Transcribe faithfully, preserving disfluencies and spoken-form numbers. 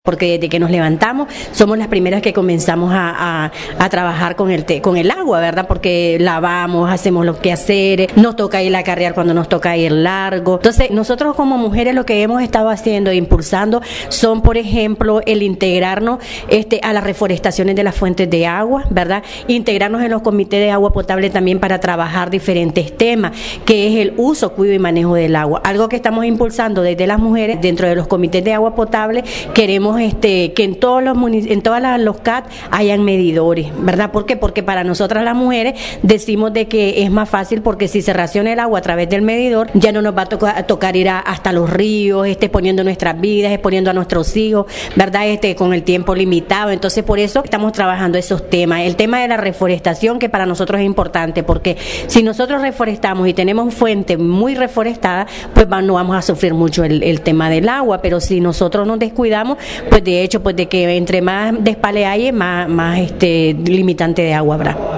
Porque desde que nos levantamos somos las primeras que comenzamos a, a, a trabajar con el té, con el agua, ¿verdad? Porque lavamos, hacemos los quehaceres, nos toca ir a carrear cuando nos toca ir largo. Entonces, nosotros como mujeres lo que hemos estado haciendo e impulsando son, por ejemplo, el integrarnos este, a las reforestaciones de las fuentes de agua, ¿verdad? Integrarnos en los comités de agua potable también para trabajar diferentes temas, que es el uso, cuidado y manejo del agua. Algo que estamos impulsando desde las mujeres dentro de los comités de agua potable, queremos Este, que en todos los en todas las, los C A T hayan medidores, ¿verdad? ¿Por qué? Porque para nosotras las mujeres decimos de que es más fácil porque si se raciona el agua a través del medidor, ya no nos va a, toca, a tocar ir a, hasta los ríos, este, exponiendo nuestras vidas, exponiendo a nuestros hijos, ¿verdad? Este, con el tiempo limitado. Entonces, por eso estamos trabajando esos temas. El tema de la reforestación, que para nosotros es importante, porque si nosotros reforestamos y tenemos fuentes muy reforestadas, pues va, no vamos a sufrir mucho el, el tema del agua, pero si nosotros nos descuidamos, pues de hecho, pues de que entre más despale hay, más, más este, limitante de agua habrá.